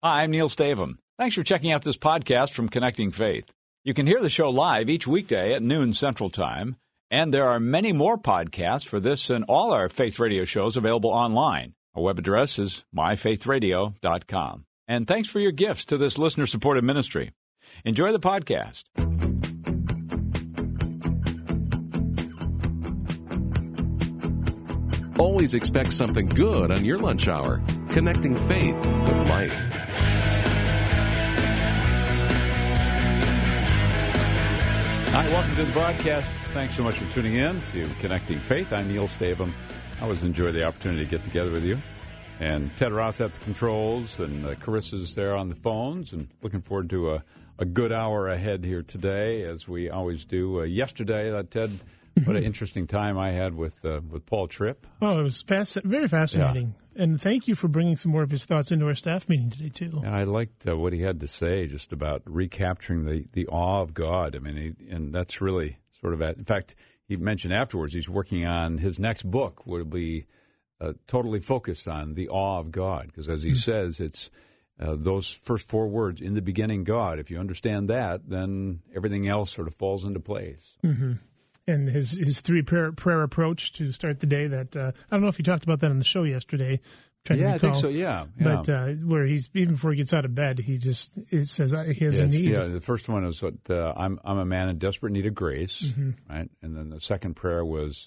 Hi, I'm Neil Stavum. Thanks for checking out this podcast from Connecting Faith. You can hear the show live each weekday at noon Central Time, and there are many more podcasts for this and all our Faith Radio shows available online. Our web address is myfaithradio.com. And thanks for your gifts to this listener-supported ministry. Enjoy the podcast. Always expect something good on your lunch hour. Connecting Faith with Mike. Hi, welcome to the broadcast. Thanks so much for tuning in to Connecting Faith. I'm Neil Stavum. I always enjoy the opportunity to get together with you. And Ted Ross at the controls, and Carissa's there on the phones, and looking forward to a good hour ahead here today, as we always do. Yesterday, Ted, what an interesting time I had with Paul Tripp. Oh, it was very fascinating. Yeah. And thank you for bringing some more of his thoughts into our staff meeting today, too. And I liked what he had to say just about recapturing the awe of God. I mean, and that's really sort of in fact, he mentioned afterwards he's working on his next book will be totally focused on the awe of God. Because as he says, it's those first four words, in the beginning, God. If you understand that, then everything else sort of falls into place. Mm-hmm. And his three-prayer approach to start the day that, I don't know if you talked about that on the show yesterday. I think so, yeah. But where he's, even before he gets out of bed, he says he has a need. Yeah, the first one is, I'm a man in desperate need of grace, right? And then the second prayer was,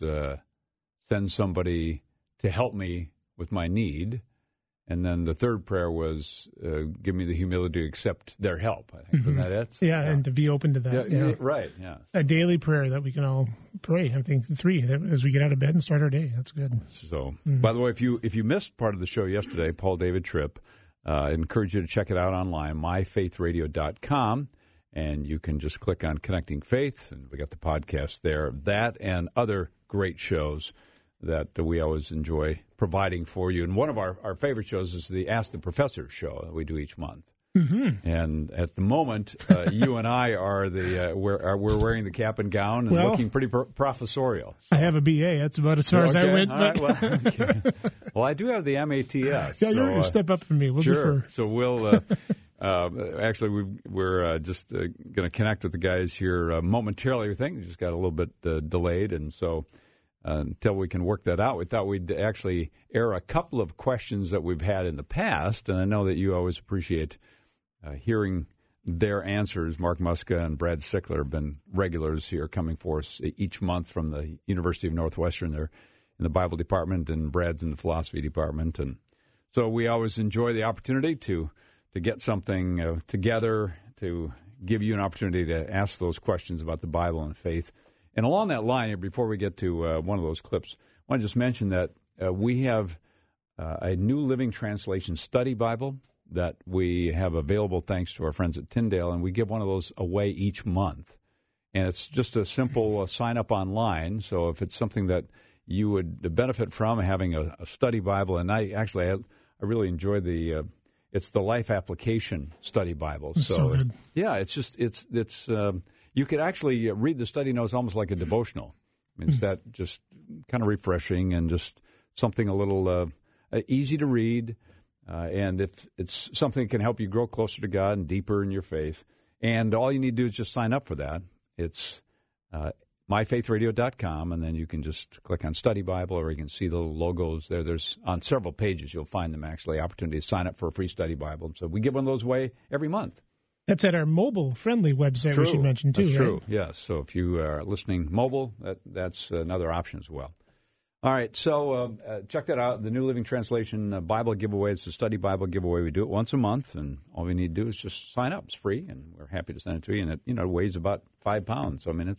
send somebody to help me with my need. And then the third prayer was, give me the humility to accept their help. I think. Wasn't that it? Yeah, and to be open to that. Yeah. Right, yeah. A daily prayer that we can all pray. I think three, as we get out of bed and start our day. That's good. So, by the way, if you missed part of the show yesterday, Paul David Tripp, I encourage you to check it out online, myfaithradio.com. And you can just click on Connecting Faith, and we got the podcast there. That and other great shows that we always enjoy providing for you. And one of our favorite shows is the Ask the Professor show that we do each month. Mm-hmm. And at the moment, you and I are we're wearing the cap and gown and looking pretty professorial. So. I have a BA. That's about as far as I went. All right, well, I do have the MATS. Yeah, you're a step up from me. We'll sure. defer. So we'll... actually, we're just going to connect with the guys here momentarily. We think we just got a little bit delayed, and so... until we can work that out, we thought we'd actually air a couple of questions that we've had in the past, and I know that you always appreciate hearing their answers. Mark Muska and Brad Sickler have been regulars here coming for us each month from the University of Northwestern. They're in the Bible department, and Brad's in the philosophy department. And so we always enjoy the opportunity to get something together to give you an opportunity to ask those questions about the Bible and faith. And along that line, before we get to one of those clips, I want to just mention that we have a New Living Translation study Bible that we have available thanks to our friends at Tyndale, and we give one of those away each month. And it's just a simple sign-up online, so if it's something that you would benefit from, having a study Bible, and I really enjoy it's the Life Application Study Bible. So good. Yeah, it's you could actually read the study notes almost like a devotional. I mean, it's that just kind of refreshing and just something a little easy to read. And if it's something that can help you grow closer to God and deeper in your faith, and all you need to do is just sign up for that. It's myfaithradio.com, and then you can just click on Study Bible, or you can see the little logos there. There's on several pages you'll find them actually, opportunity to sign up for a free study Bible. So we give one of those away every month. That's at our mobile-friendly website, true. We should mention, too, That's right? true, yes. So if you are listening mobile, that's another option as well. All right, so check that out, the New Living Translation Bible giveaway. It's a study Bible giveaway. We do it once a month, and all we need to do is just sign up. It's free, and we're happy to send it to you. And it weighs about 5 pounds. So, I mean, it's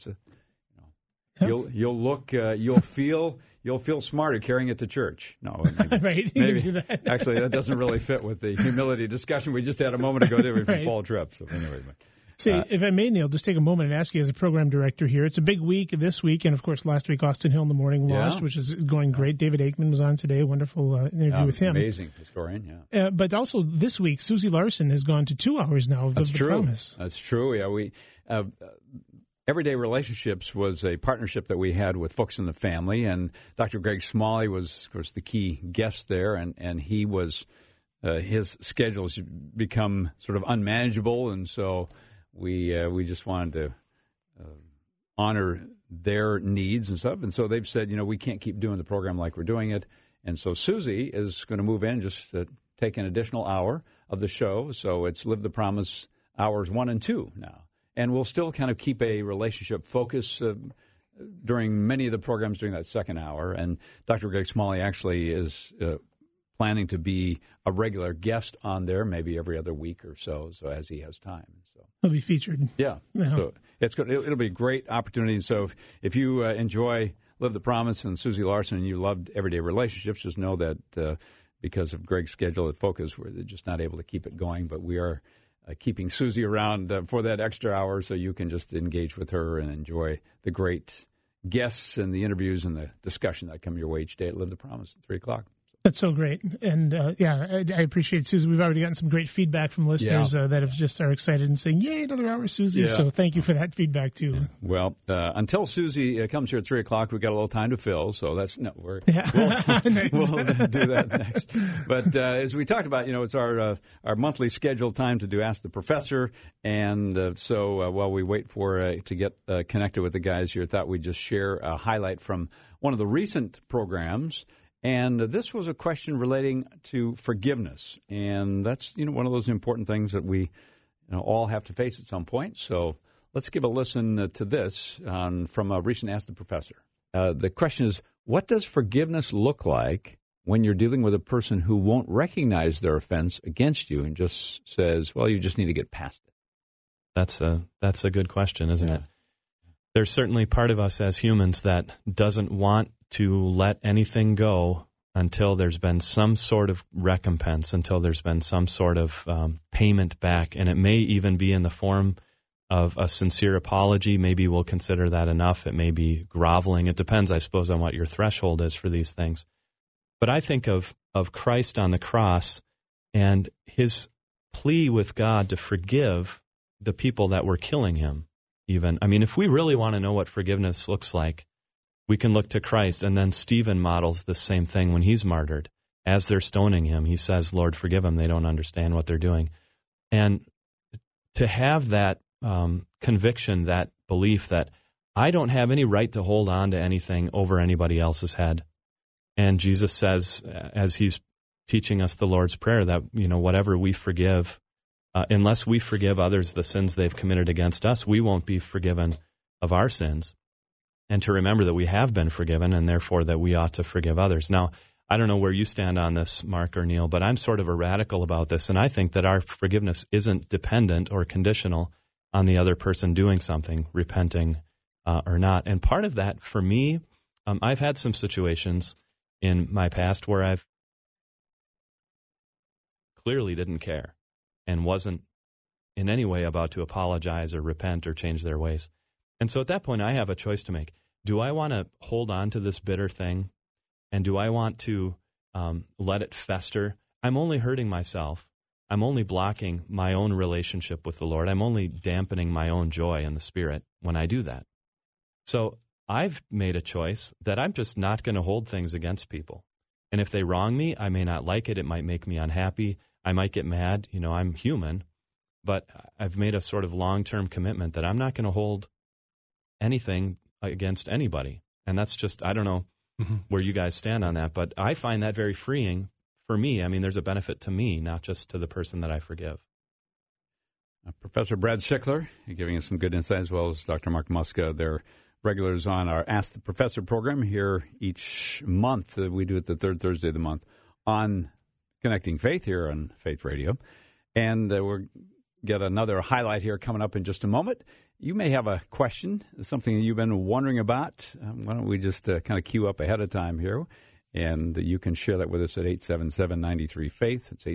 you'll feel smarter carrying it to church. No, maybe, right? Maybe, do that. Actually, that doesn't really fit with the humility discussion we just had a moment ago, did we, from Paul Tripp? So anyway, if I may, Neil, just take a moment and ask you as a program director here. It's a big week this week, and of course last week Austin Hill in the Morning launched, which is going great. David Aikman was on today. Wonderful interview with him. Amazing historian, but also this week, Susie Larson has gone to 2 hours now of the Promise. That's true. Yeah, we. Everyday Relationships was a partnership that we had with Folks in the Family, and Dr. Greg Smalley was, of course, the key guest there, and he was his schedule has become sort of unmanageable, and so we just wanted to honor their needs and stuff. And so they've said, we can't keep doing the program like we're doing it. And so Susie is going to move in, just take an additional hour of the show. So it's Live the Promise hours 1 and 2 now. And we'll still kind of keep a relationship focus during many of the programs during that second hour. And Dr. Greg Smalley actually is planning to be a regular guest on there, maybe every other week or so as he has time. So he'll be featured. Yeah. So it'll be a great opportunity. So if you enjoy Live the Promise and Susie Larson and you loved Everyday Relationships, just know that because of Greg's schedule at Focus, we're just not able to keep it going. But we are keeping Susie around for that extra hour so you can just engage with her and enjoy the great guests and the interviews and the discussion that come your way each day at Live the Promise at 3 o'clock. That's so great. And, I appreciate Susie. We've already gotten some great feedback from listeners that have just are excited and saying, yay, another hour, Susie. Yeah. So thank you for that feedback, too. Yeah. Well, until Susie comes here at 3 o'clock, we've got a little time to fill. So we'll do that next. But as we talked about, it's our monthly scheduled time to do Ask the Professor. And so while we wait for to get connected with the guys here, I thought we'd just share a highlight from one of the recent programs. And this was a question relating to forgiveness, and that's one of those important things that we all have to face at some point. So let's give a listen to this from a recent Ask the Professor. The question is, what does forgiveness look like when you're dealing with a person who won't recognize their offense against you and just says, well, you just need to get past it? That's a good question, isn't it? There's certainly part of us as humans that doesn't want to let anything go until there's been some sort of recompense, until there's been some sort of payment back. And it may even be in the form of a sincere apology. Maybe we'll consider that enough. It may be groveling. It depends, I suppose, on what your threshold is for these things. But I think of Christ on the cross and his plea with God to forgive the people that were killing him. Even, if we really want to know what forgiveness looks like, we can look to Christ, and then Stephen models the same thing when he's martyred. As they're stoning him, he says, Lord, forgive them. They don't understand what they're doing. And to have that conviction, that belief that I don't have any right to hold on to anything over anybody else's head. And Jesus says, as he's teaching us the Lord's Prayer, that, whatever we forgive, unless we forgive others the sins they've committed against us, we won't be forgiven of our sins. And to remember that we have been forgiven and therefore that we ought to forgive others. Now, I don't know where you stand on this, Mark or Neil, but I'm sort of a radical about this, and I think that our forgiveness isn't dependent or conditional on the other person doing something, repenting or not. And part of that, for me, I've had some situations in my past where I've clearly didn't care and wasn't in any way about to apologize or repent or change their ways. And so at that point, I have a choice to make. Do I want to hold on to this bitter thing? And do I want to let it fester? I'm only hurting myself. I'm only blocking my own relationship with the Lord. I'm only dampening my own joy in the Spirit when I do that. So I've made a choice that I'm just not going to hold things against people. And if they wrong me, I may not like it. It might make me unhappy. I might get mad. I'm human. But I've made a sort of long-term commitment that I'm not going to hold anything against anybody. And that's just, I don't know where you guys stand on that, but I find that very freeing for me. There's a benefit to me, not just to the person that I forgive. Professor Brad Sickler giving us some good insight, as well as Dr. Mark Muska. They're regulars on our Ask the Professor program here each month. We do it the third Thursday of the month on Connecting Faith here on Faith Radio. And we're get another highlight here coming up in just a moment. You may have a question, something that you've been wondering about. Why don't we just kind of queue up ahead of time here, and you can share that with us at 877-93-FAITH. It's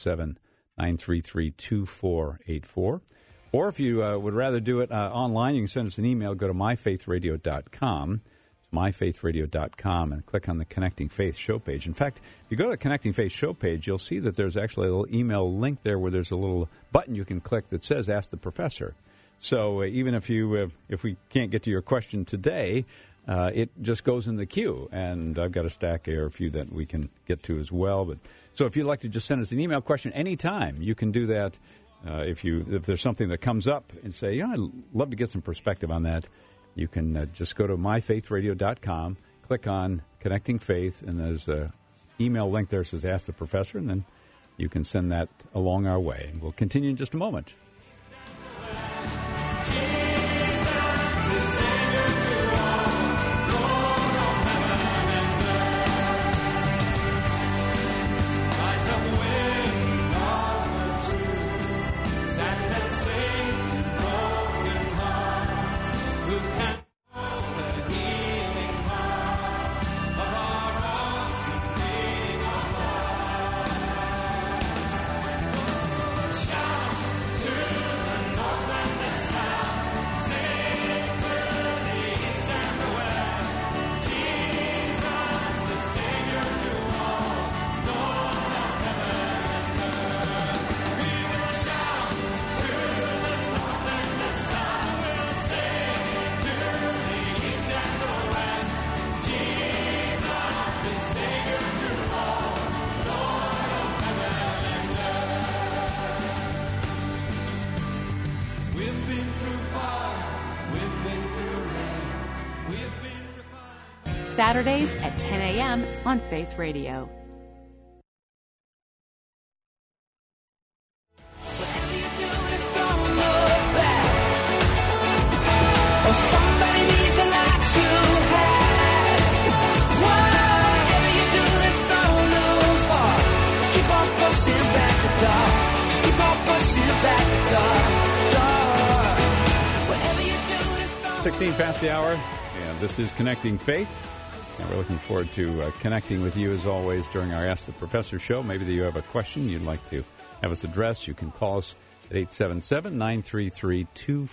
877-933-2484. Or if you would rather do it online, you can send us an email. Go to myfaithradio.com. myfaithradio.com and click on the Connecting Faith show page. In fact, if you go to the Connecting Faith show page, you'll see that there's actually a little email link there where there's a little button you can click that says Ask the Professor. So even if we can't get to your question today, it just goes in the queue. And I've got a stack or a few that we can get to as well. But so if you'd like to just send us an email question anytime, you can do that. If there's something that comes up and say, I'd love to get some perspective on that, you can just go to myfaithradio.com, click on Connecting Faith, and there's an email link there that says Ask the Professor, and then you can send that along our way. And we'll continue in just a moment. Saturdays at 10 a.m. on Faith Radio. It's 16 past the hour, and this is Connecting Faith. And we're looking forward to connecting with you, as always, during our Ask the Professor show. Maybe that you have a question you'd like to have us address. You can call us at 877-933-2484,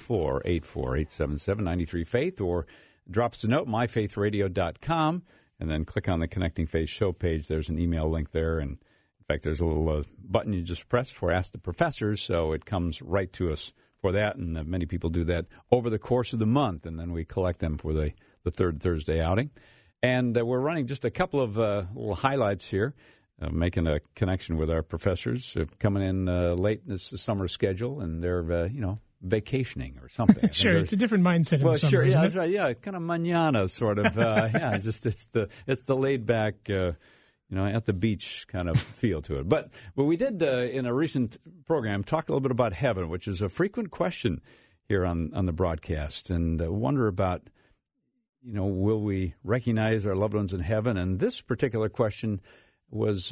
877-93-FAITH, or drop us a note, myfaithradio.com, and then click on the Connecting Faith show page. There's an email link there, and in fact, there's a little button you just press for Ask the Professor, so it comes right to us for that, and many people do that over the course of the month, and then we collect them for the third Thursday outing. And we're running just a couple of little highlights here, making a connection with our professors coming in late in this summer schedule, and they're, vacationing or something. Sure, it's a different mindset in the summer, sure, isn't that's it? right. Yeah, kind of mañana sort of. It's the laid back, at the beach kind of feel to it. But we did in a recent program talk a little bit about heaven, which is a frequent question here on the broadcast, and wonder about, will we recognize our loved ones in heaven? And this particular question was,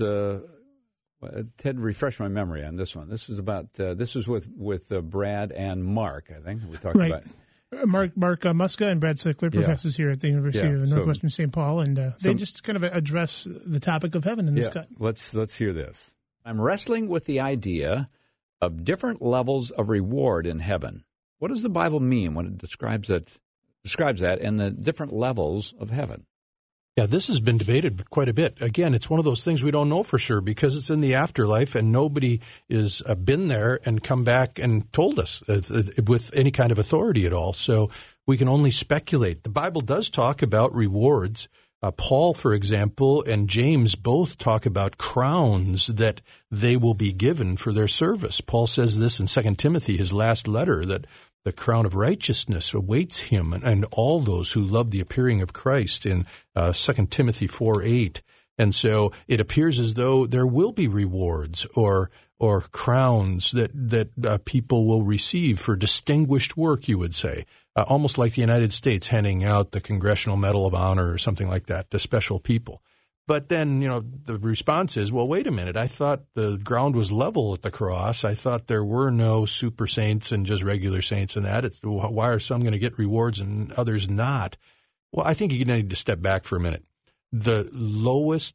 Ted, refresh my memory on this one. This was about, this was with Brad and Mark, I think, we talked about. Mark Muska and Brad Sickler, professors here at the University of Northwestern St. Paul, and they just kind of address the topic of heaven in this cut. Let's hear this. I'm wrestling with the idea of different levels of reward in heaven. What does the Bible mean when it describes that and the different levels of heaven? Yeah, this has been debated quite a bit. Again, it's one of those things we don't know for sure because it's in the afterlife and nobody has been there and come back and told us with any kind of authority at all. So we can only speculate. The Bible does talk about rewards. Paul, for example, and James both talk about crowns that they will be given for their service. Paul says this in 2 Timothy, his last letter, that the crown of righteousness awaits him and all those who love the appearing of Christ in 2 Timothy 4:8. And so it appears as though there will be rewards or crowns that people will receive for distinguished work, you would say, almost like the United States handing out the Congressional Medal of Honor or something like that to special people. But then, the response is, well, wait a minute. I thought the ground was level at the cross. I thought there were no super saints and just regular saints and that. Why are some going to get rewards and others not? Well, I think you need to step back for a minute. The lowest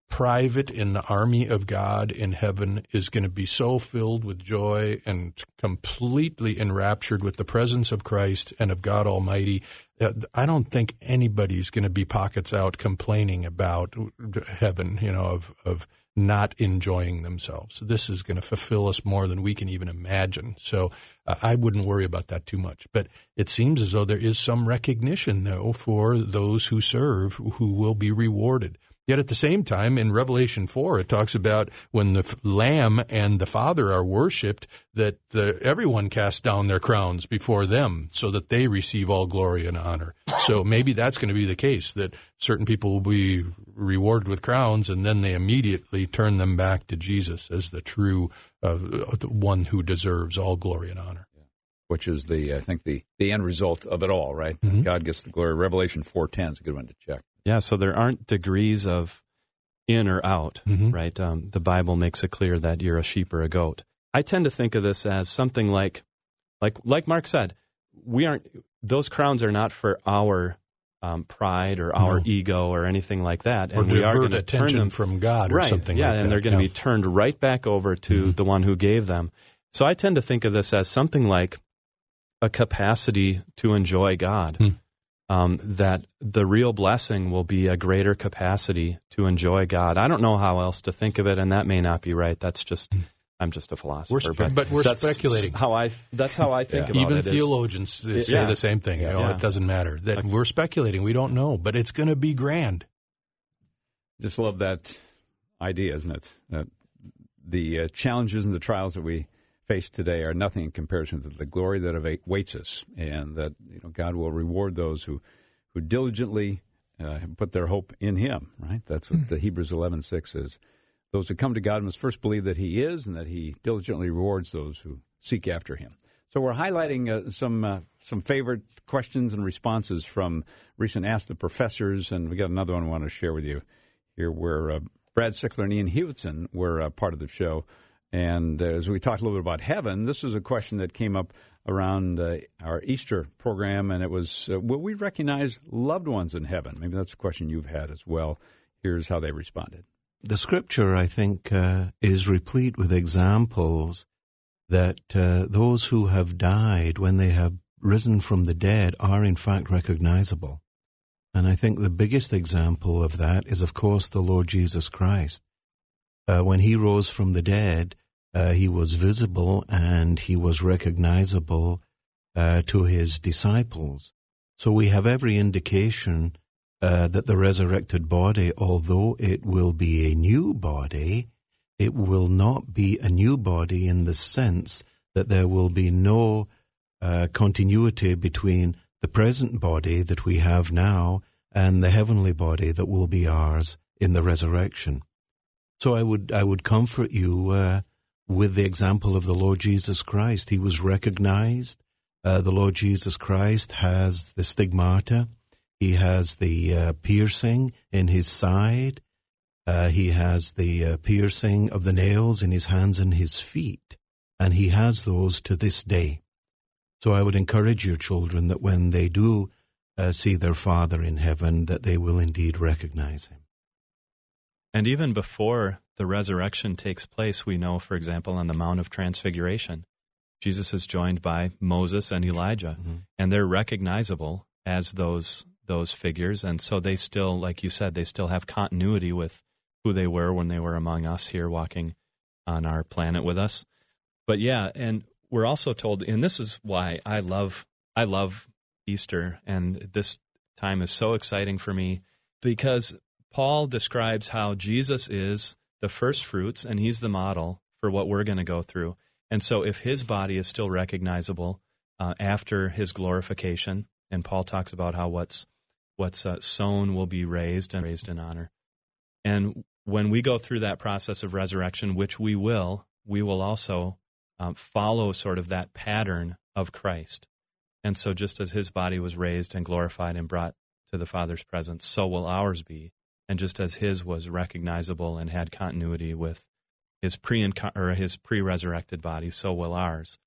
private in the army of God in heaven is going to be so filled with joy and completely enraptured with the presence of Christ and of God Almighty. I don't think anybody's going to be pockets out complaining about heaven, of not enjoying themselves. This is going to fulfill us more than we can even imagine. So I wouldn't worry about that too much. But it seems as though there is some recognition, though, for those who serve who will be rewarded. Yet at the same time, in Revelation 4, it talks about when the Lamb and the Father are worshipped, that everyone casts down their crowns before them so that they receive all glory and honor. So maybe that's going to be the case, that certain people will be rewarded with crowns, and then they immediately turn them back to Jesus as the true one who deserves all glory and honor. Which is I think the end result of it all, right? Mm-hmm. God gets the glory. Revelation 4:10 is a good one to check. Yeah, so there aren't degrees of in or out, mm-hmm. right? The Bible makes it clear that you're a sheep or a goat. I tend to think of this as something like Mark said, those crowns are not for our pride or our ego or anything like that. And we are going to turn them from God or something like that. Yeah, and they're going to be turned right back over to mm-hmm. the one who gave them. So I tend to think of this as something like a capacity to enjoy God. Mm. That the real blessing will be a greater capacity to enjoy God. I don't know how else to think of it, and that may not be right. I'm just a philosopher. But we're speculating. That's how I think about Even it. Even theologians say the same thing. It doesn't matter. That we're speculating. We don't know, but it's going to be grand. Just love that idea, isn't it? That the challenges and the trials that we face today are nothing in comparison to the glory that awaits us, and that God will reward those who diligently put their hope in Him. Right? That's what the Hebrews 11:6 is. Those who come to God must first believe that He is, and that He diligently rewards those who seek after Him. So we're highlighting some favorite questions and responses from recent Ask the Professors, and we got another one I want to share with you here, where Brad Sickler and Ian Hewitson were part of the show. And as we talked a little bit about heaven, this was a question that came up around our Easter program, and it was, will we recognize loved ones in heaven? Maybe that's a question you've had as well. Here's how they responded. The Scripture, I think, is replete with examples that those who have died when they have risen from the dead are in fact recognizable. And I think the biggest example of that is, of course, the Lord Jesus Christ. When He rose from the dead, He was visible and He was recognizable to His disciples. So we have every indication that the resurrected body, although it will be a new body, it will not be a new body in the sense that there will be no continuity between the present body that we have now and the heavenly body that will be ours in the resurrection. So I would comfort you with the example of the Lord Jesus Christ. He was recognized. The Lord Jesus Christ has the stigmata. He has the piercing in His side. He has the piercing of the nails in His hands and His feet. And He has those to this day. So I would encourage your children that when they do see their Father in heaven, that they will indeed recognize Him. And even before the resurrection takes place, we know, for example, on the Mount of Transfiguration, Jesus is joined by Moses and Elijah, mm-hmm. and they're recognizable as those figures. And so they still, like you said, they still have continuity with who they were when they were among us here walking on our planet with us. But yeah, and we're also told, and this is why I love Easter, and this time is so exciting for me, because Paul describes how Jesus is the first fruits, and He's the model for what we're going to go through. And so if His body is still recognizable after His glorification, and Paul talks about how what's sown will be raised in honor. And when we go through that process of resurrection, which we will also follow sort of that pattern of Christ. And so just as His body was raised and glorified and brought to the Father's presence, so will ours be. And just as His was recognizable and had continuity with His pre-resurrected body, so will ours.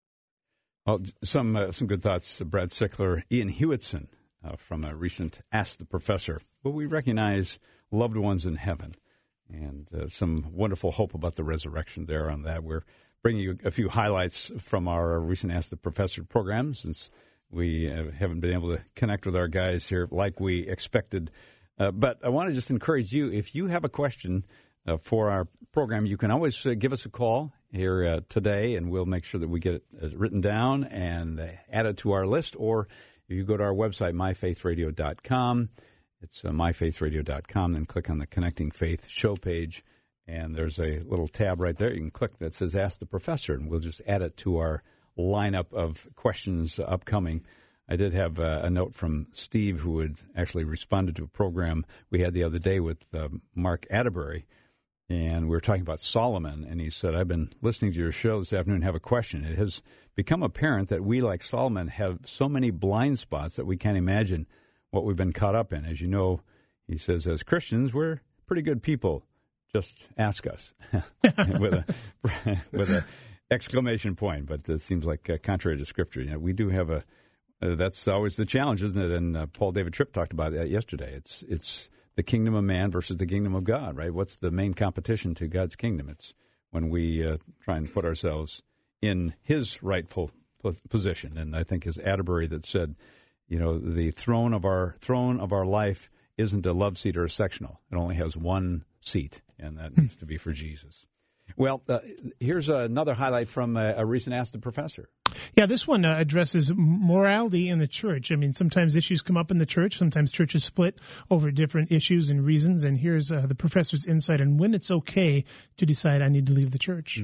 Well, some good thoughts. Brad Sickler, Ian Hewitson from a recent Ask the Professor. Will we recognize loved ones in heaven? and some wonderful hope about the resurrection there on that. We're bringing you a few highlights from our recent Ask the Professor program, since we haven't been able to connect with our guys here like we expected. But I want to just encourage you, if you have a question for our program, you can always give us a call here today, and we'll make sure that we get it written down and added to our list. Or if you go to our website, myfaithradio.com, it's myfaithradio.com, then click on the Connecting Faith show page, and there's a little tab right there you can click that says Ask the Professor, and we'll just add it to our lineup of questions upcoming. I did have a note from Steve, who had actually responded to a program we had the other day with Mark Atterbury, and we were talking about Solomon, and he said, I've been listening to your show this afternoon and have a question. It has become apparent that we, like Solomon, have so many blind spots that we can't imagine what we've been caught up in. As you know, he says, as Christians, we're pretty good people. Just ask us, with a exclamation point. But it seems like contrary to Scripture. You know, we do have that's always the challenge, isn't it? And Paul David Tripp talked about that yesterday. It's the kingdom of man versus the kingdom of God, right? What's the main competition to God's kingdom? It's when we try and put ourselves in his rightful position. And I think it's Atterbury that said, you know, the throne of our life isn't a love seat or a sectional. It only has one seat, and that needs to be for Jesus. Well, here's another highlight from a recent Ask the Professor. Yeah, this one addresses morality in the church. I mean, sometimes issues come up in the church. Sometimes churches split over different issues and reasons. And here's the professor's insight on when it's okay to decide I need to leave the church.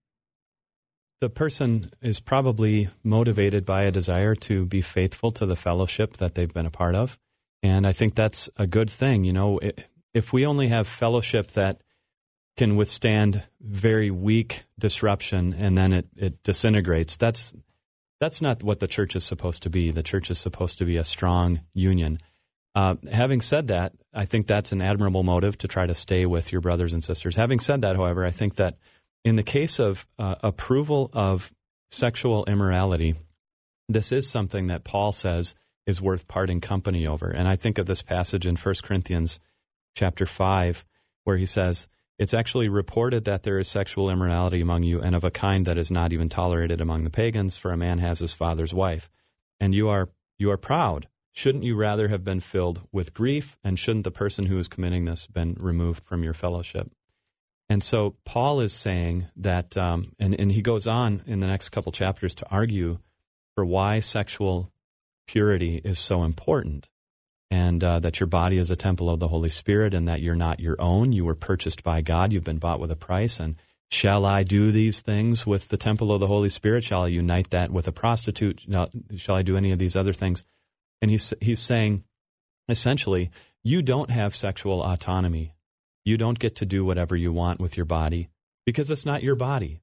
The person is probably motivated by a desire to be faithful to the fellowship that they've been a part of. And I think that's a good thing. You know, if we only have fellowship that can withstand very weak disruption and then it disintegrates, that's not what the church is supposed to be. The church is supposed to be a strong union. Having said that, I think that's an admirable motive to try to stay with your brothers and sisters. Having said that, however, I think that in the case of approval of sexual immorality, this is something that Paul says is worth parting company over. And I think of this passage in 1 Corinthians chapter 5, where he says, it's actually reported that there is sexual immorality among you, and of a kind that is not even tolerated among the pagans, for a man has his father's wife. And you are proud. Shouldn't you rather have been filled with grief, and shouldn't the person who is committing this been removed from your fellowship? And so Paul is saying that, and he goes on in the next couple chapters to argue for why sexual purity is so important, and that your body is a temple of the Holy Spirit, and that you're not your own. You were purchased by God. You've been bought with a price. And shall I do these things with the temple of the Holy Spirit? Shall I unite that with a prostitute? Shall I do any of these other things? And he's saying, essentially, you don't have sexual autonomy. You don't get to do whatever you want with your body because it's not your body.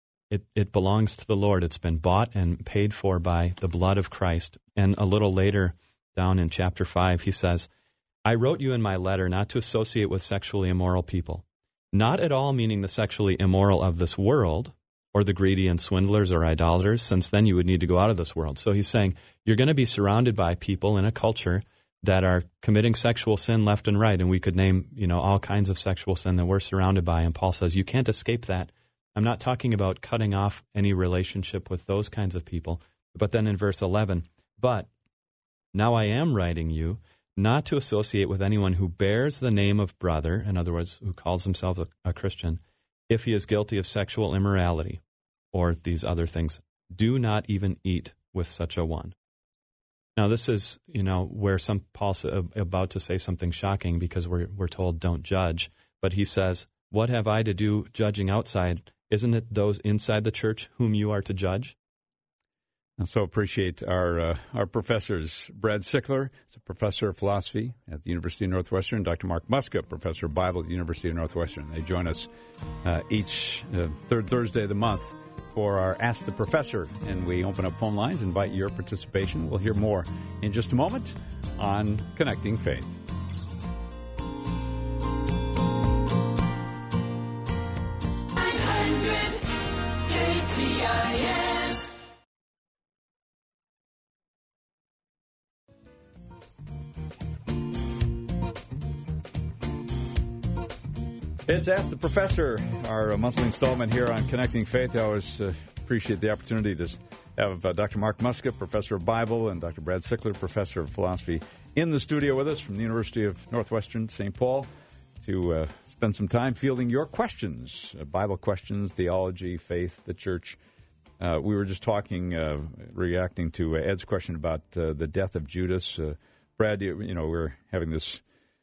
It belongs to the Lord. It's been bought and paid for by the blood of Christ. And a little later, down in chapter 5, he says, I wrote you in my letter not to associate with sexually immoral people, not at all meaning the sexually immoral of this world or the greedy and swindlers or idolaters, since then you would need to go out of this world. So he's saying you're going to be surrounded by people in a culture that are committing sexual sin left and right, and we could name, all kinds of sexual sin that we're surrounded by, and Paul says you can't escape that. I'm not talking about cutting off any relationship with those kinds of people, but then in verse 11, but now I am writing you not to associate with anyone who bears the name of brother, in other words, who calls himself a Christian, if he is guilty of sexual immorality or these other things. Do not even eat with such a one. Now, this is, where Paul's about to say something shocking because we're told don't judge. But he says, what have I to do judging outside? Isn't it those inside the church whom you are to judge? And so appreciate our professors. Brad Sickler is a professor of philosophy at the University of Northwestern. Dr. Mark Muska, professor of Bible at the University of Northwestern. They join us each third Thursday of the month for our Ask the Professor, and we open up phone lines, invite your participation. We'll hear more in just a moment on Connecting Faith. It's Ask the Professor, our monthly installment here on Connecting Faith. I always appreciate the opportunity to have Dr. Mark Muska, Professor of Bible, and Dr. Brad Sickler, Professor of Philosophy, in the studio with us from the University of Northwestern St. Paul to spend some time fielding your questions, Bible questions, theology, faith, the church. We were just talking, reacting to Ed's question about the death of Judas. Brad, we're having this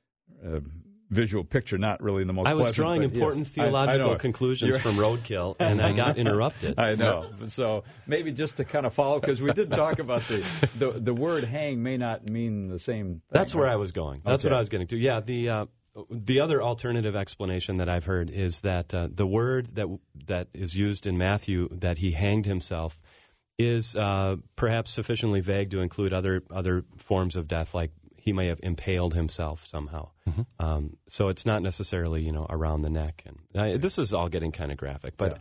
visual picture, not really the most pleasant. I was drawing important theological conclusions from Roadkill, and I got interrupted. I know. So maybe just to kind of follow, because we did talk about the word hang may not mean the same thing. That's where I was going. That's what I was getting to. Yeah, the other alternative explanation that I've heard is that the word that is used in Matthew, that he hanged himself, is perhaps sufficiently vague to include other forms of death, like he may have impaled himself somehow. Mm-hmm. So it's not necessarily, around the neck. And this is all getting kind of graphic, but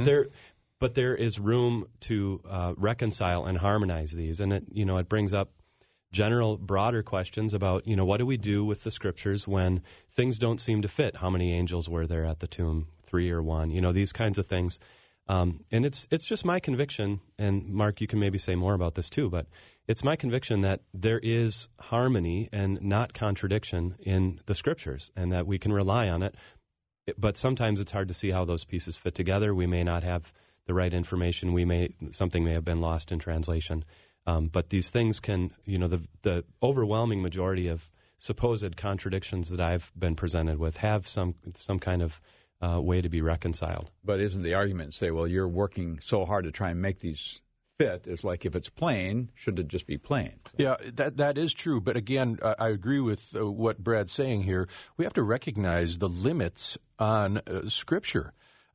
but there is room to reconcile and harmonize these, and it brings up general, broader questions about what do we do with the Scriptures when things don't seem to fit? How many angels were there at the tomb? 3 or 1? These kinds of things. And it's just my conviction, and Mark, you can maybe say more about this too, but it's my conviction that there is harmony and not contradiction in the Scriptures, and that we can rely on it. But sometimes it's hard to see how those pieces fit together. We may not have the right information. Something may have been lost in translation. But these things can, the overwhelming majority of supposed contradictions that I've been presented with have some kind of way to be reconciled. But isn't the argument say, well, you're working so hard to try and make these fit? It's like, if it's plain, should it just be plain? Yeah, that is true. But again, I agree with what Brad's saying here. We have to recognize the limits on Scripture,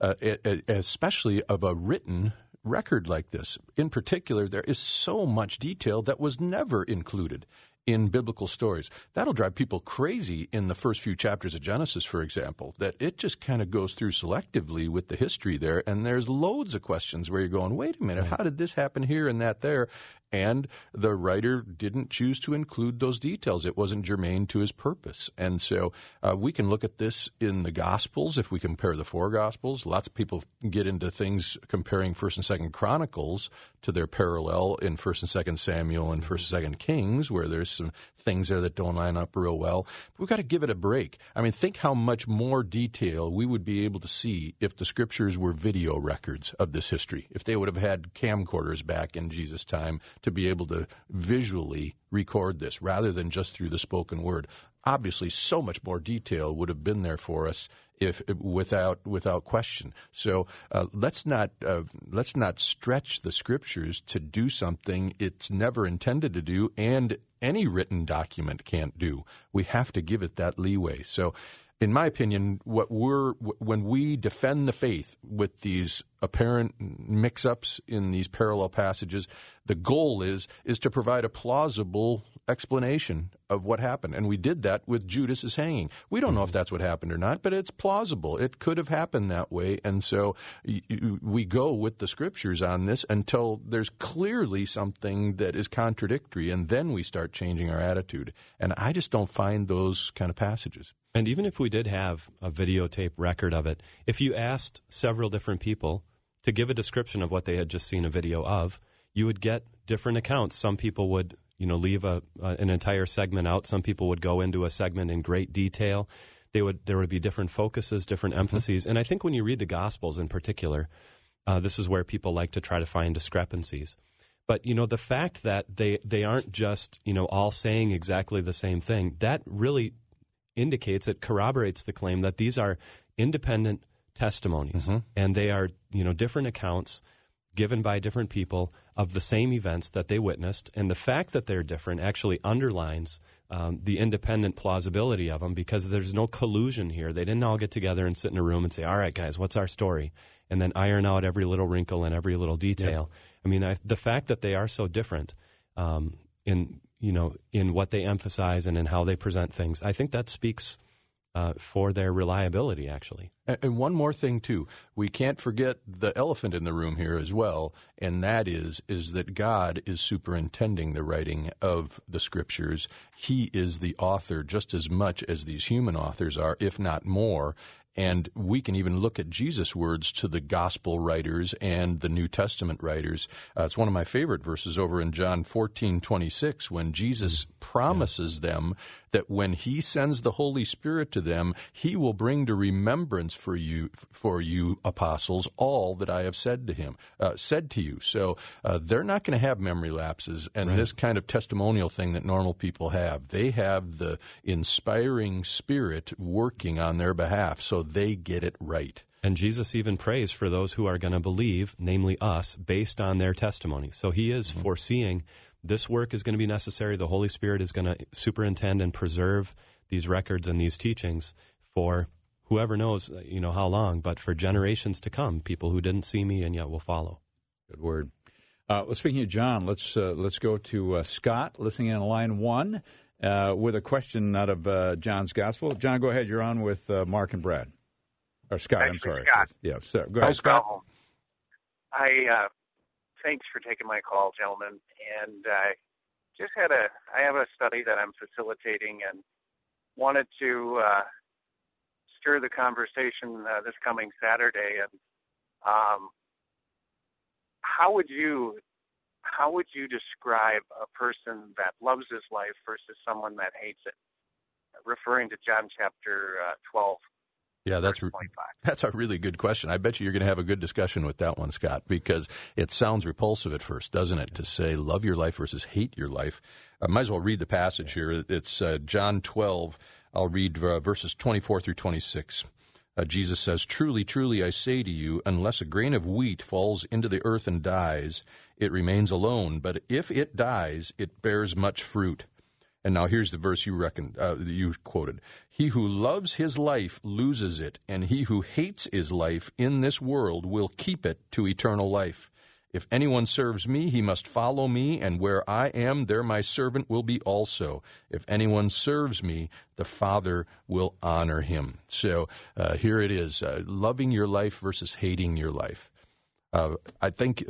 especially of a written record like this. In particular, there is so much detail that was never included in biblical stories. That'll drive people crazy in the first few chapters of Genesis, for example, that it just kind of goes through selectively with the history there, and there's loads of questions where you're going, wait a minute, how did this happen here and that there? And the writer didn't choose to include those details. It wasn't germane to his purpose. And so we can look at this in the Gospels if we compare the 4 Gospels. Lots of people get into things comparing 1st and 2nd Chronicles to their parallel in 1st and 2nd Samuel and 1st and 2nd Kings, where there's some things there that don't line up real well. But we've got to give it a break. I mean, think how much more detail we would be able to see if the Scriptures were video records of this history, if they would have had camcorders back in Jesus' time to be able to visually record this rather than just through the spoken word. Obviously, so much more detail would have been there for us without question. So let's not stretch the Scriptures to do something it's never intended to do, and any written document can't do. We have to give it that leeway. So, in my opinion, when we defend the faith with these apparent mix-ups in these parallel passages, the goal is to provide a plausible explanation of what happened. And we did that with Judas's hanging. We don't know if that's what happened or not, but it's plausible. It could have happened that way. And so we go with the Scriptures on this until there's clearly something that is contradictory, and then we start changing our attitude. And I just don't find those kind of passages. And even if we did have a videotape record of it, if you asked several different people to give a description of what they had just seen a video of, you would get different accounts. Some people would, leave an entire segment out. Some people would go into a segment in great detail. There would be different focuses, different emphases. And I think when you read the Gospels in particular, this is where people like to try to find discrepancies. But, the fact that they aren't just, all saying exactly the same thing, that really indicates, it corroborates the claim that these are independent testimonies, and they are, different accounts given by different people of the same events that they witnessed. And the fact that they're different actually underlines the independent plausibility of them, because there's no collusion here. They didn't all get together and sit in a room and say, all right, guys, what's our story? And then iron out every little wrinkle and every little detail. Yep. I mean, the fact that they are so different in what they emphasize and in how they present things, I think that speaks for their reliability, actually. And one more thing, too. We can't forget the elephant in the room here as well, and that is that God is superintending the writing of the Scriptures. He is the author just as much as these human authors are, if not more. And we can even look at Jesus' words to the gospel writers and the New Testament writers. It's one of my favorite verses over in John 14:26, when Jesus promises them that when he sends the Holy Spirit to them, he will bring to remembrance for you apostles, all that I have said to you. So they're not going to have memory lapses and this kind of testimonial thing that normal people have. They have the inspiring Spirit working on their behalf, so they get it right. And Jesus even prays for those who are going to believe, namely us, based on their testimony. So he is foreseeing this work is going to be necessary. The Holy Spirit is going to superintend and preserve these records and these teachings for whoever knows, how long, but for generations to come, people who didn't see me and yet will follow. Good word. Well, speaking of John, let's go to Scott, listening in on line 1, with a question out of John's Gospel. John, go ahead. You're on with Mark and Brad. Or Scott, Thanks I'm sorry. Scott. Yeah, so, go ahead, Scott. Thanks for taking my call, gentlemen. And I have a study that I'm facilitating and wanted to stir the conversation this coming Saturday. And how would you describe a person that loves his life versus someone that hates it? Referring to John chapter 12. Yeah, that's a really good question. I bet you're going to have a good discussion with that one, Scott, because it sounds repulsive at first, doesn't it, to say love your life versus hate your life. I might as well read the passage here. It's John 12. I'll read verses 24 through 26. Jesus says, "Truly, truly, I say to you, unless a grain of wheat falls into the earth and dies, it remains alone. But if it dies, it bears much fruit." And now here's the verse you quoted. "He who loves his life loses it, and he who hates his life in this world will keep it to eternal life. If anyone serves me, he must follow me, and where I am, there my servant will be also. If anyone serves me, the Father will honor him." So here it is, loving your life versus hating your life. I think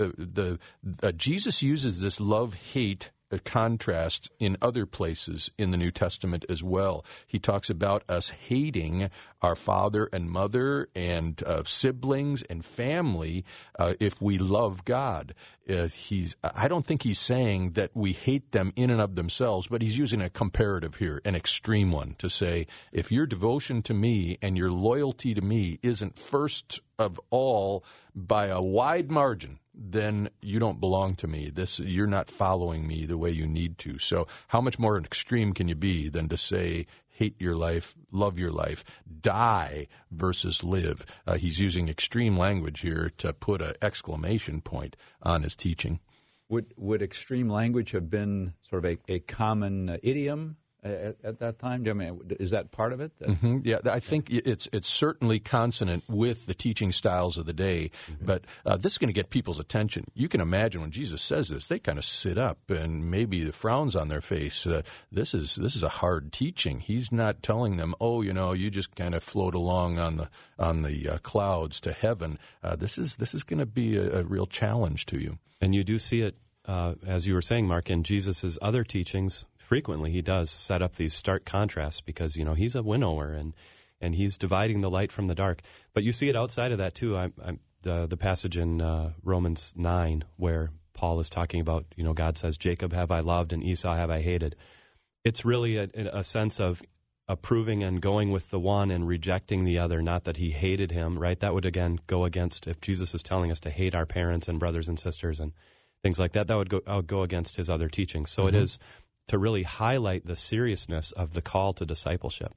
Jesus uses this love-hate a contrast in other places in the New Testament as well. He talks about us hating our father and mother and siblings and family if we love God. I don't think he's saying that we hate them in and of themselves, but he's using a comparative here, an extreme one, to say if your devotion to me and your loyalty to me isn't first of all by a wide margin, then you don't belong to me. You're not following me the way you need to. So how much more extreme can you be than to say hate your life, love your life, die versus live? He's using extreme language here to put an exclamation point on his teaching. Would extreme language have been sort of a common idiom at that time? I mean, is that part of it? Mm-hmm. Yeah, I think it's certainly consonant with the teaching styles of the day, but this is going to get people's attention. You can imagine when Jesus says this, they kind of sit up and maybe the frowns on their face. This is a hard teaching. He's not telling them, you just kind of float along on the clouds to heaven. This is going to be a real challenge to you. And you do see it, as you were saying, Mark, in Jesus' other teachings. Frequently, he does set up these stark contrasts because, he's a winnower and he's dividing the light from the dark. But you see it outside of that, too. The passage in Romans 9 where Paul is talking about, God says, Jacob have I loved and Esau have I hated. It's really a sense of approving and going with the one and rejecting the other, not that he hated him, right? That would, again, go against, if Jesus is telling us to hate our parents and brothers and sisters and things like that, that would go against his other teachings. So it is to really highlight the seriousness of the call to discipleship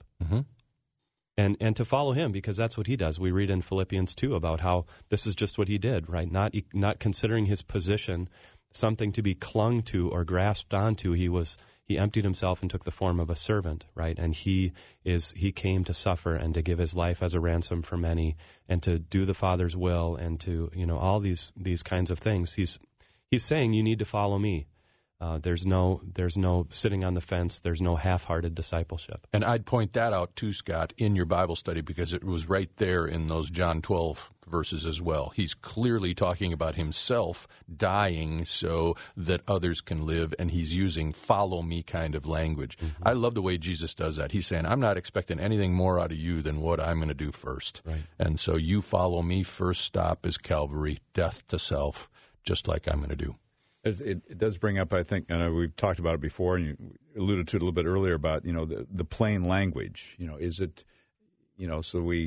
and to follow him, because that's what he does. We read in Philippians 2 about how this is just what he did, right? Not considering his position something to be clung to or grasped onto. He emptied himself and took the form of a servant, right? And he came to suffer and to give his life as a ransom for many and to do the Father's will and to, all these kinds of things. He's saying you need to follow me. There's no sitting on the fence. There's no half-hearted discipleship. And I'd point that out too, Scott, in your Bible study, because it was right there in those John 12 verses as well. He's clearly talking about himself dying so that others can live, and he's using follow me kind of language. I love the way Jesus does that. He's saying, I'm not expecting anything more out of you than what I'm going to do first. Right. And so you follow me. First stop is Calvary, death to self, just like I'm going to do. It does bring up, I think, and we've talked about it before, and you alluded to it a little bit earlier about, the plain language. Is it, so we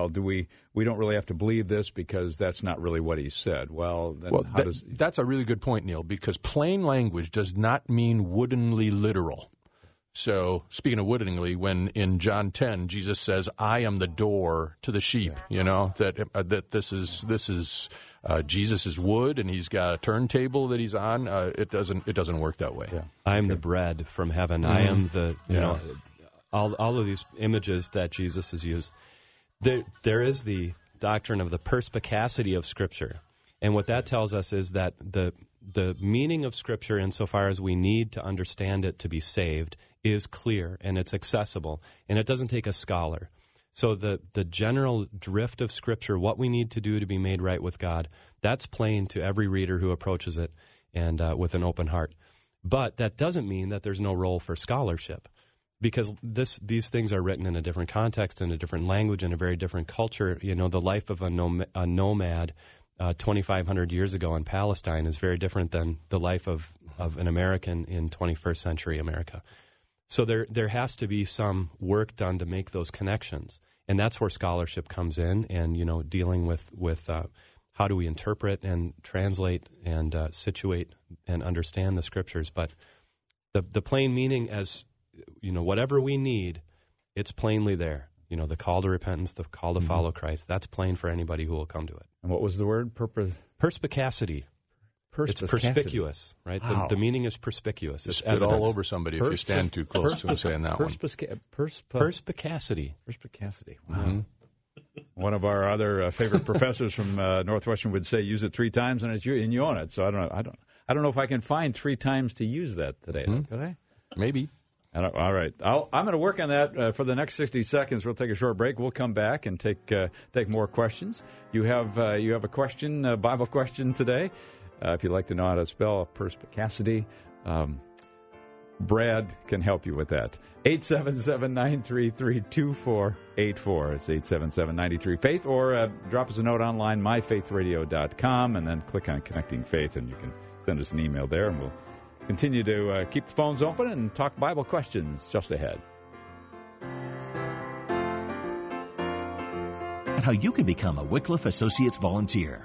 don't really have to believe this because that's not really what he said. Well, then that's a really good point, Neil, because plain language does not mean woodenly literal. So, speaking of woodenly, when in John 10, Jesus says, I am the door to the sheep, that this is Jesus is wood, and he's got a turntable that he's on. It doesn't work that way. Yeah. I am the bread from heaven. I am the all of these images that Jesus has used. There is the doctrine of the perspicacity of Scripture, and what that tells us is that the meaning of Scripture, insofar as we need to understand it to be saved, is clear and it's accessible, and it doesn't take a scholar. So the general drift of Scripture, what we need to do to be made right with God, that's plain to every reader who approaches it and with an open heart. But that doesn't mean that there's no role for scholarship, because these things are written in a different context, in a different language, in a very different culture. The life of a nomad 2,500 years ago in Palestine is very different than the life of an American in 21st century America. So there has to be some work done to make those connections, and that's where scholarship comes in, and dealing with how do we interpret and translate and situate and understand the Scriptures. But the plain meaning, as whatever we need, it's plainly there. The call to repentance, the call to follow Christ. That's plain for anybody who will come to it. And what was the word? Perspicacity. It's perspicuous, right? Wow. The meaning is perspicuous. It's spit all over somebody if you stand too close to him saying that one. Perspicacity. Perspicacity. Wow. One of our other favorite professors from Northwestern would say, use it 3 times and you own it. So I don't know if I can find 3 times to use that today. Could I? Maybe. All right. I'm going to work on that for the next 60 seconds. We'll take a short break. We'll come back and take more questions. You have a question, a Bible question today. If you'd like to know how to spell perspicacity, Brad can help you with that. 877-933-2484. It's 877-93-FAITH, or drop us a note online, myfaithradio.com, and then click on Connecting Faith, and you can send us an email there, and we'll continue to keep the phones open and talk Bible questions just ahead. And how you can become a Wycliffe Associates volunteer.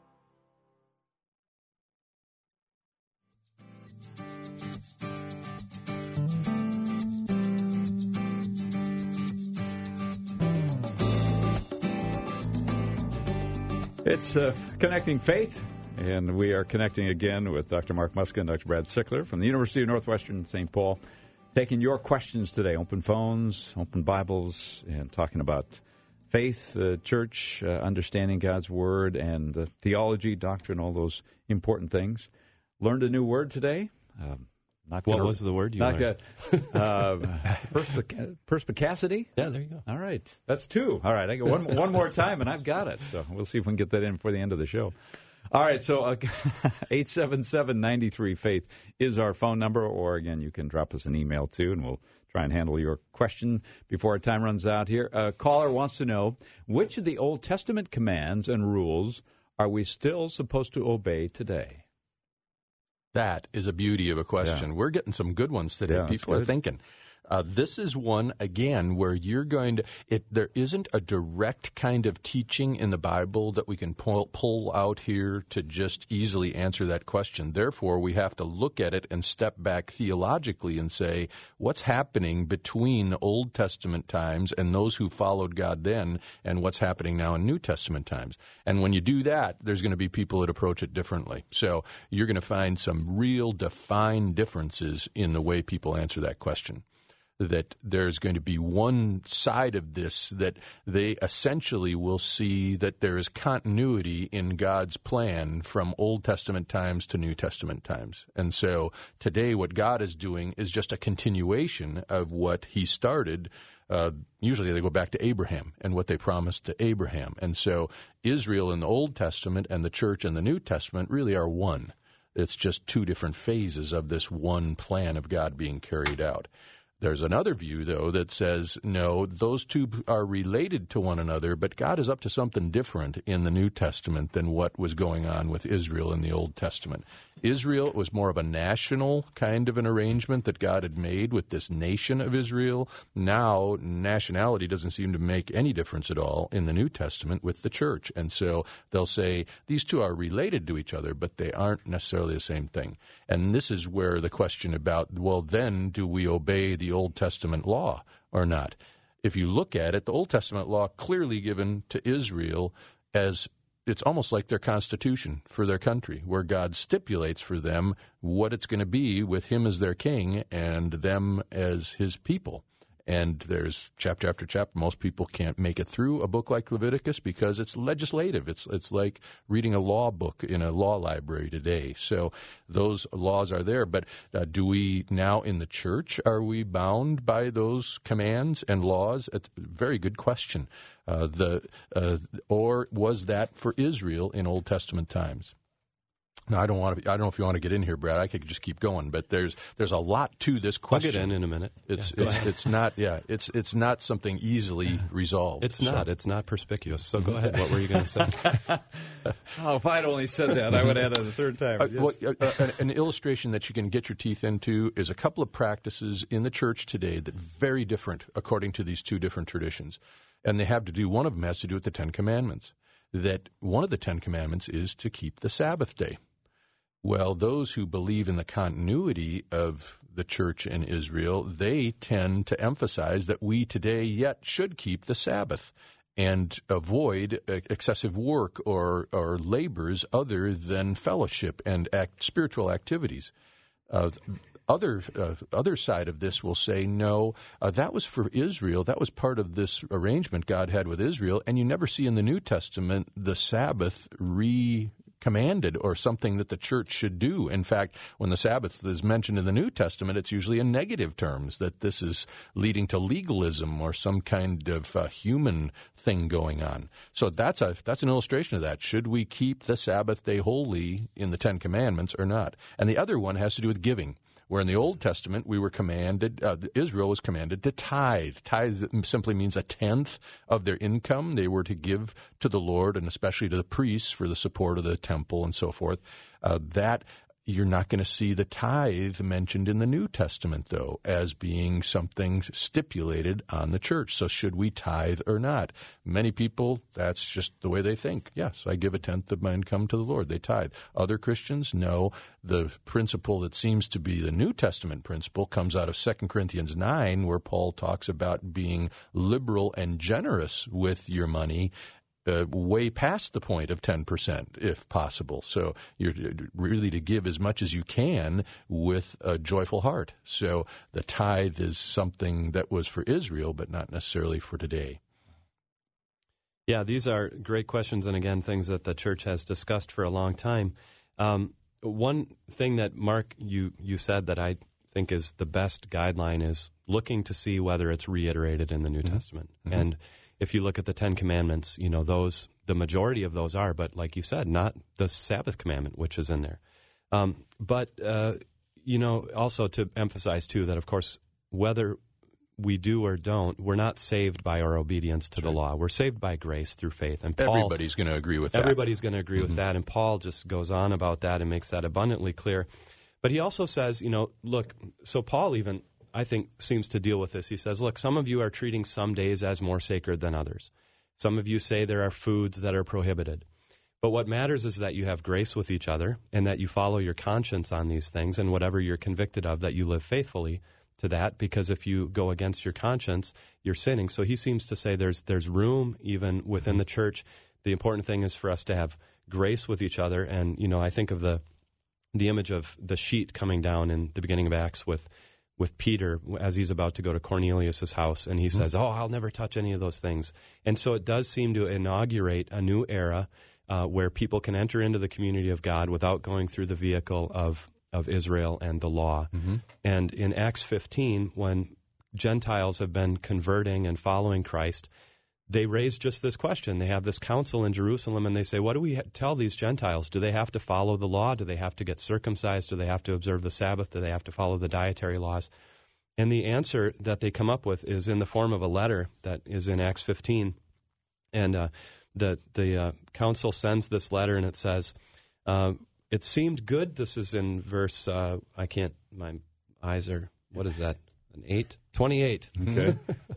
It's Connecting Faith, and we are connecting again with Dr. Mark Muska and Dr. Brad Sickler from the University of Northwestern St. Paul, taking your questions today, open phones, open Bibles, and talking about faith, church, understanding God's Word, and theology, doctrine, all those important things. Learned a new word today. What was the word you learned? Perspicacity? Yeah, there you go. All right. That's 2. All right. I go one more time, and I've got it. So we'll see if we can get that in before the end of the show. All right. So 877-93-FAITH is our phone number. Or, again, you can drop us an email, too, and we'll try and handle your question before our time runs out here. A caller wants to know, which of the Old Testament commands and rules are we still supposed to obey today? That is a beauty of a question. Yeah. We're getting some good ones today. Yeah, people are thinking. This is one, again, where you're going to there isn't a direct kind of teaching in the Bible that we can pull out here to just easily answer that question. Therefore, we have to look at it and step back theologically and say, what's happening between Old Testament times and those who followed God then, and what's happening now in New Testament times? And when you do that, there's going to be people that approach it differently. So you're going to find some real defined differences in the way people answer that question. That there's going to be one side of this that they essentially will see that there is continuity in God's plan from Old Testament times to New Testament times. And so today what God is doing is just a continuation of what he started usually they go back to Abraham and what they promised to Abraham. And so Israel in the Old Testament and the church in the New Testament really are one. It's just two different phases of this one plan of God being carried out. There's another view, though, that says, no, those two are related to one another, but God is up to something different in the New Testament than what was going on with Israel in the Old Testament. Israel was more of a national kind of an arrangement that God had made with this nation of Israel. Now, nationality doesn't seem to make any difference at all in the New Testament with the church. And so they'll say these two are related to each other, but they aren't necessarily the same thing. And this is where the question about, well, then do we obey the Old Testament law or not? If you look at it, the Old Testament law clearly given to Israel as it's almost like their constitution for their country, where God stipulates for them what it's going to be with him as their king and them as his people. And there's chapter after chapter. Most people can't make it through a book like Leviticus because it's legislative. It's like reading a law book in a law library today. So those laws are there. But do we now in the church, are we bound by those commands and laws? It's a very good question. Or was that for Israel in Old Testament times? Now, I don't know if you want to get in here, Brad. I could just keep going, but there's a lot to this question. I'll get in a minute. It's not something easily resolved. It's not. It's not perspicuous. So go ahead. What were you going to say? Oh, if I'd only said that, I would add it a third time. An illustration that you can get your teeth into is a couple of practices in the church today that are very different according to these two different traditions. And they have to do, one of them has to do with the Ten Commandments. That one of the Ten Commandments is to keep the Sabbath day. Well, those who believe in the continuity of the church in Israel, they tend to emphasize that we today yet should keep the Sabbath and avoid excessive work or labors other than fellowship and spiritual activities. Other side of this will say, no, that was for Israel. That was part of this arrangement God had with Israel, and you never see in the New Testament the Sabbath commanded or something that the church should do. In fact, when the Sabbath is mentioned in the New Testament, it's usually in negative terms, that this is leading to legalism or some kind of human thing going on. So that's an illustration of that. Should we keep the Sabbath day holy in the Ten Commandments or not? And the other one has to do with giving. Where in the Old Testament, we were commanded, Israel was commanded to tithe. Tithe simply means a tenth of their income they were to give to the Lord and especially to the priests for the support of the temple and so forth. That you're not going to see the tithe mentioned in the New Testament, though, as being something stipulated on the church. So should we tithe or not? Many people, that's just the way they think. Yes, I give a tenth of my income to the Lord. They tithe. Other Christians, no. The principle that seems to be the New Testament principle comes out of 2 Corinthians 9, where Paul talks about being liberal and generous with your money, way past the point of 10%, if possible. So you're really to give as much as you can with a joyful heart. So the tithe is something that was for Israel, but not necessarily for today. Yeah, these are great questions, and again, things that the church has discussed for a long time. One thing that, Mark, you said that I think is the best guideline is looking to see whether it's reiterated in the New Testament. Mm-hmm. And if you look at the Ten Commandments, those, the majority of those are, but like you said, not the Sabbath commandment, which is in there. But also to emphasize, too, that, of course, whether we do or don't, we're not saved by our obedience to the law. We're saved by grace through faith. And Paul, everybody's going to agree with that. Everybody's going to agree with that, and Paul just goes on about that and makes that abundantly clear. But he also says, look, so Paul even, I think, seems to deal with this. He says, look, some of you are treating some days as more sacred than others. Some of you say there are foods that are prohibited. But what matters is that you have grace with each other and that you follow your conscience on these things, and whatever you're convicted of, that you live faithfully to that, because if you go against your conscience, you're sinning. So he seems to say there's room even within the church. The important thing is for us to have grace with each other. And, I think of the image of the sheet coming down in the beginning of Acts with Peter as he's about to go to Cornelius' house, and he says, I'll never touch any of those things. And so it does seem to inaugurate a new era where people can enter into the community of God without going through the vehicle of Israel and the law. Mm-hmm. And in Acts 15, when Gentiles have been converting and following Christ, they raise just this question. They have this council in Jerusalem, and they say, what do we tell these Gentiles? Do they have to follow the law? Do they have to get circumcised? Do they have to observe the Sabbath? Do they have to follow the dietary laws? And the answer that they come up with is in the form of a letter that is in Acts 15. And the council sends this letter, and it says, it seemed good. This is in verse, my eyes are, what is that? An 8? 28. Okay.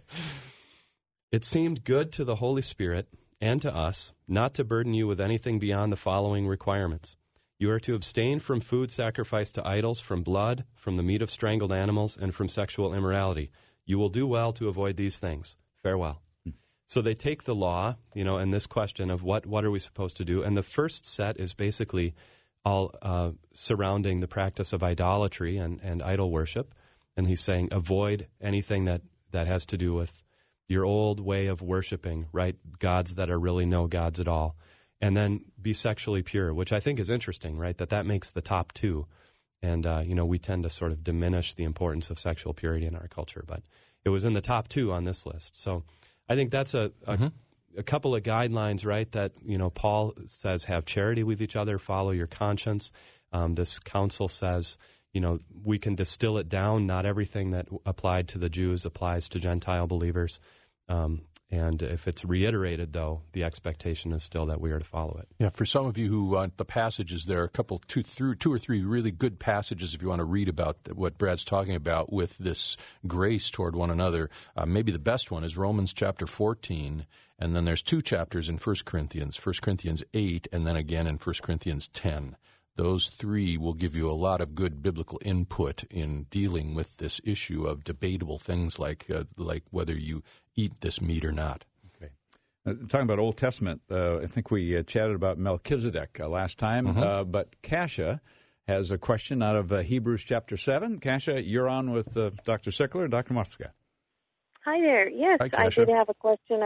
It seemed good to the Holy Spirit and to us not to burden you with anything beyond the following requirements. You are to abstain from food sacrificed to idols, from blood, from the meat of strangled animals, and from sexual immorality. You will do well to avoid these things. Farewell. So they take the law, and this question of what are we supposed to do, and the first set is basically all surrounding the practice of idolatry and idol worship. And he's saying avoid anything that has to do with your old way of worshiping, right? Gods that are really no gods at all. And then be sexually pure, which I think is interesting, right? That makes the top two. And, we tend to sort of diminish the importance of sexual purity in our culture. But it was in the top two on this list. So I think that's a couple of guidelines, right? That, Paul says have charity with each other, follow your conscience. This council says, we can distill it down. Not everything that applied to the Jews applies to Gentile believers. And if it's reiterated, though, the expectation is still that we are to follow it. Yeah, for some of you who want the passages, there are two or three really good passages if you want to read about what Brad's talking about with this grace toward one another. Maybe the best one is Romans chapter 14, and then there's 2 chapters in 1 Corinthians 8, and then again in 1 Corinthians 10. Those 3 will give you a lot of good biblical input in dealing with this issue of debatable things like whether you eat this meat or not. Okay. Talking about Old Testament, I think we chatted about Melchizedek last time, but Kasia has a question out of Hebrews chapter 7. Kasia, you're on with Dr. Sickler, Dr. Moska. Hi there. Yes, Hi, I did have a question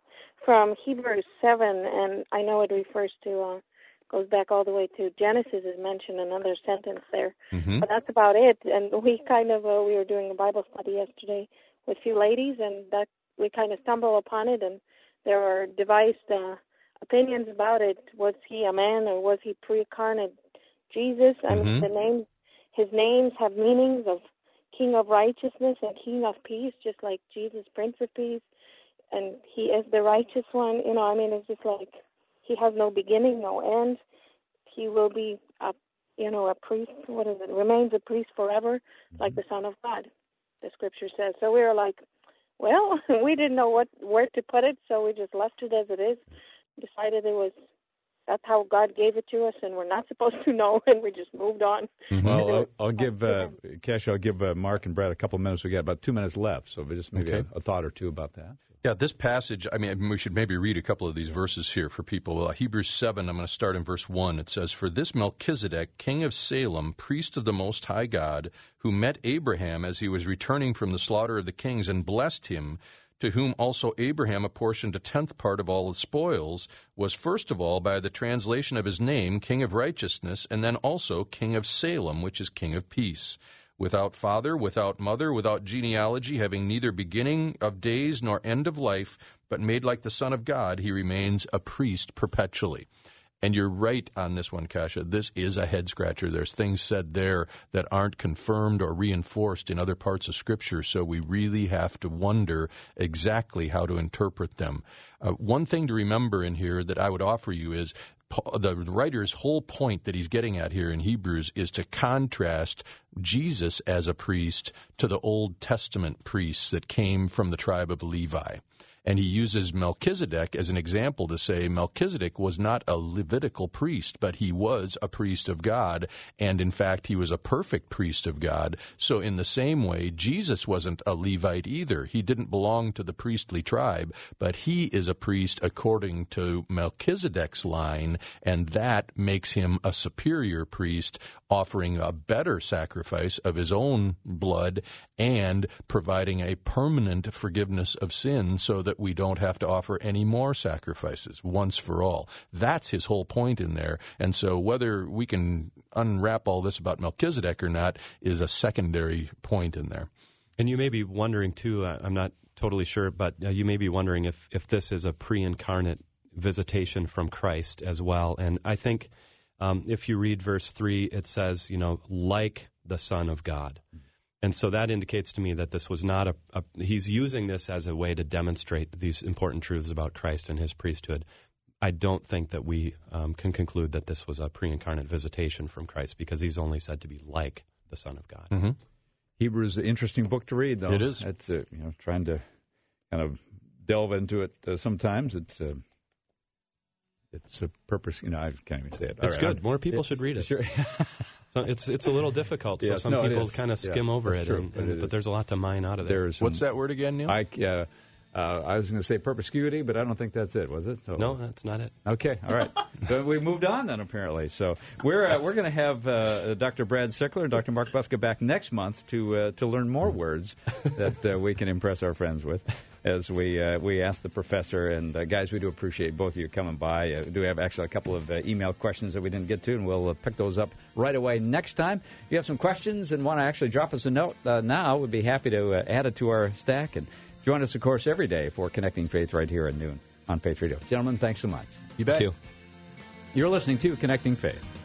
from Hebrews 7, and I know it refers to goes back all the way to Genesis is mentioned, another sentence there. But that's about it. And we we were doing a Bible study yesterday with a few ladies, and that we kind of stumbled upon it, and there were devised opinions about it. Was he a man or was he pre-incarnate Jesus? I mean, his names have meanings of King of Righteousness and King of Peace, just like Jesus, Prince of Peace, and he is the righteous one. It's just like he has no beginning, no end. He will be a priest. Remains a priest forever, like the Son of God, the Scripture says. So we were like, well, we didn't know where to put it, so we just left it as it is. Decided that's how God gave it to us, and we're not supposed to know, and we just moved on. Well, I'll give Kasia, I'll give Mark and Brad a couple minutes. We got about 2 minutes left, so just maybe a thought or two about that. Yeah, this passage, we should maybe read a couple of these verses here for people. Hebrews 7, I'm going to start in verse 1. It says, "For this Melchizedek, king of Salem, priest of the Most High God, who met Abraham as he was returning from the slaughter of the kings and blessed him, to whom also Abraham apportioned a 10th part of all the spoils, was first of all, by the translation of his name, King of Righteousness, and then also King of Salem, which is King of Peace. Without father, without mother, without genealogy, having neither beginning of days nor end of life, but made like the Son of God, he remains a priest perpetually." And you're right on this one, Kasia. This is a head-scratcher. There's things said there that aren't confirmed or reinforced in other parts of Scripture, so we really have to wonder exactly how to interpret them. One thing to remember in here that I would offer you is the writer's whole point that he's getting at here in Hebrews is to contrast Jesus as a priest to the Old Testament priests that came from the tribe of Levi. And he uses Melchizedek as an example to say Melchizedek was not a Levitical priest, but he was a priest of God, and in fact he was a perfect priest of God. So in the same way, Jesus wasn't a Levite either. He didn't belong to the priestly tribe, but he is a priest according to Melchizedek's line, and that makes him a superior priest, offering a better sacrifice of his own blood and providing a permanent forgiveness of sin so that we don't have to offer any more sacrifices once for all. That's his whole point in there. And so whether we can unwrap all this about Melchizedek or not is a secondary point in there. And you may be wondering, too, I'm not totally sure, but you may be wondering if this is a pre-incarnate visitation from Christ as well. And I think if you read verse 3, it says, like the Son of God. And so that indicates to me that this was not he's using this as a way to demonstrate these important truths about Christ and his priesthood. I don't think that we can conclude that this was a pre-incarnate visitation from Christ, because he's only said to be like the Son of God. Mm-hmm. Hebrews is an interesting book to read, though. It is. It's trying to kind of delve into it. Sometimes it's a purpose. I can't even say it. It's good. More people should read it. Sure. So it's a little difficult. So some people kind of skim over it, but there's a lot to mine out of there. What's that word again, Neil? I was going to say perspicuity, but I don't think that's it, was it? So, no, that's not it. Okay, all right. So we moved on then, apparently. So we're going to have Dr. Brad Sickler and Dr. Mark Buska back next month to learn more words that we can impress our friends with as we ask the professor. And guys, we do appreciate both of you coming by. We do have actually a couple of email questions that we didn't get to, and we'll pick those up right away next time. If you have some questions and want to actually drop us a note now, we'd be happy to add it to our stack. And join us, of course, every day for Connecting Faith right here at noon on Faith Radio. Gentlemen, thanks so much. You bet. Thank you. You're listening to Connecting Faith.